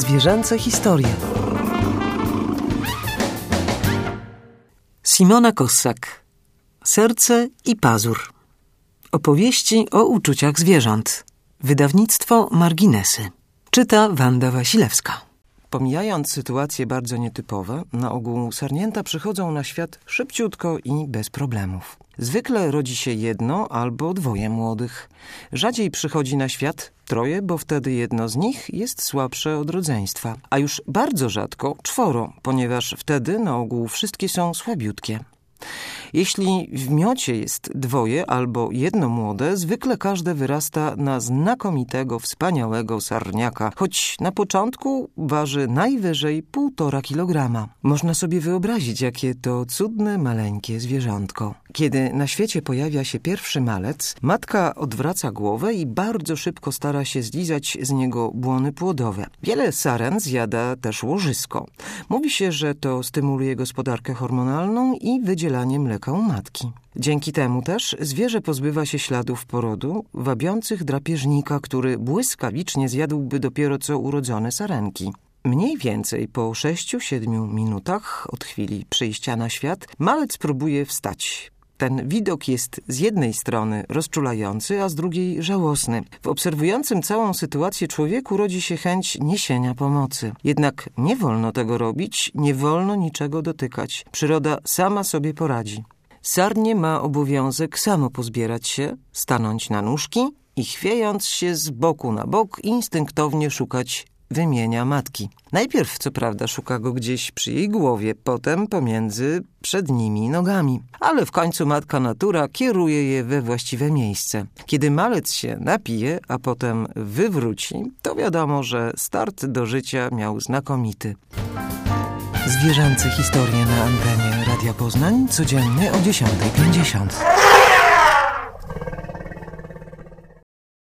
Zwierzęce historie. Simona Kossak. Serce i pazur. Opowieści o uczuciach zwierząt. Wydawnictwo Marginesy. Czyta Wanda Wasilewska. Pomijając sytuacje bardzo nietypowe, na ogół sarnięta przychodzą na świat szybciutko i bez problemów. Zwykle rodzi się jedno albo dwoje młodych. Rzadziej przychodzi na świat troje, bo wtedy jedno z nich jest słabsze od rodzeństwa. A już bardzo rzadko czworo, ponieważ wtedy na ogół wszystkie są słabiutkie. Jeśli w miocie jest dwoje albo jedno młode, zwykle każde wyrasta na znakomitego, wspaniałego sarniaka, choć na początku waży najwyżej 1,5 kilograma. Można sobie wyobrazić, jakie to cudne, maleńkie zwierzątko. Kiedy na świecie pojawia się pierwszy malec, matka odwraca głowę i bardzo szybko stara się zlizać z niego błony płodowe. Wiele saren zjada też łożysko. Mówi się, że to stymuluje gospodarkę hormonalną i wydzielanie mleka u matki. Dzięki temu też zwierzę pozbywa się śladów porodu, wabiących drapieżnika, który błyskawicznie zjadłby dopiero co urodzone sarenki. Mniej więcej po 6-7 minutach od chwili przyjścia na świat malec próbuje wstać. Ten widok jest z jednej strony rozczulający, a z drugiej żałosny. W obserwującym całą sytuację człowieku rodzi się chęć niesienia pomocy. Jednak nie wolno tego robić, nie wolno niczego dotykać. Przyroda sama sobie poradzi. Sarnie ma obowiązek samo pozbierać się, stanąć na nóżki i chwiejąc się z boku na bok instynktownie szukać wymienia matki. Najpierw, co prawda, szuka go gdzieś przy jej głowie, potem pomiędzy przednimi nogami. Ale w końcu matka natura kieruje je we właściwe miejsce. Kiedy malec się napije, a potem wywróci, to wiadomo, że start do życia miał znakomity. Zwierzęce historie na antenie Radia Poznań codziennie o 10:50.